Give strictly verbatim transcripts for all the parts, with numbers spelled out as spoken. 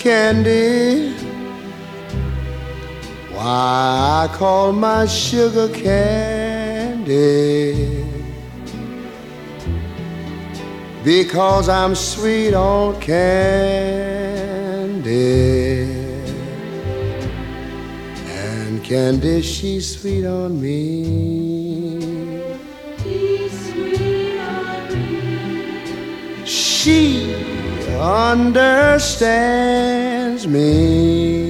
Candy, why I call my sugar candy, because I'm sweet on candy, and candy, she's sweet on me. She's sweet on me. She understands me,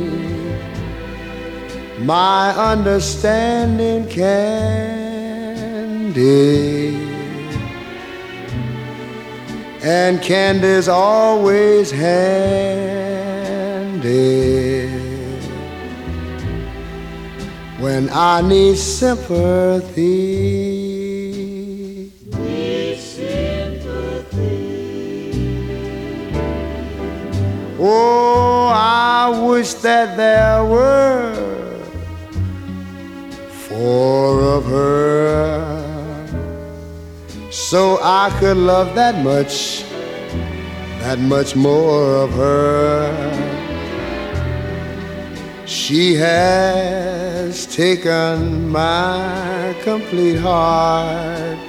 my understanding candy, and candy's always handy when I need sympathy. Need sympathy. Oh, I wish that there were four of her, so I could love that much, that much more of her. She has taken my complete heart,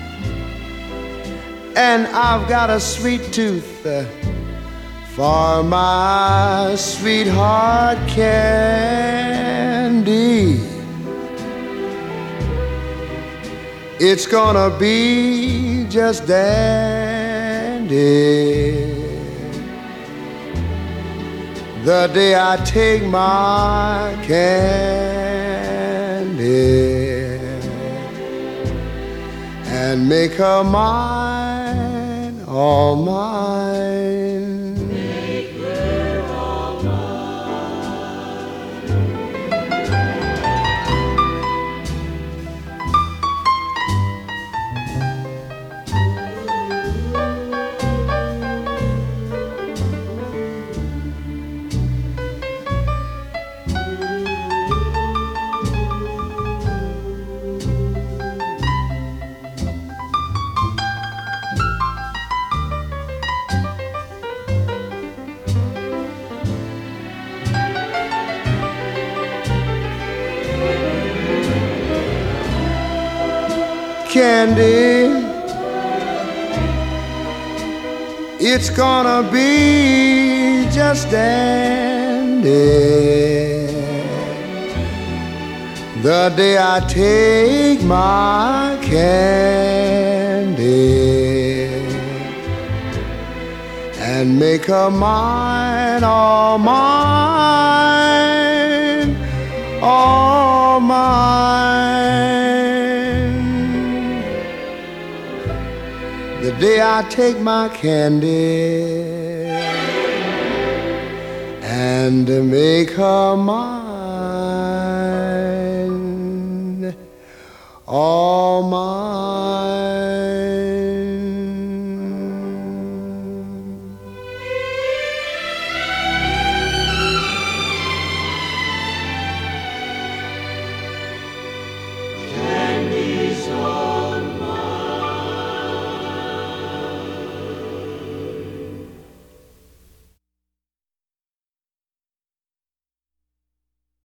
and I've got a sweet tooth for my sweetheart candy. It's gonna be just dandy the day I take my candy and make her mine, all mine. Make her all mine. Candy, it's gonna be just dandy the day I take my candy and make her mine, all mine, all mine. The day I take my candy and make her mine, all mine.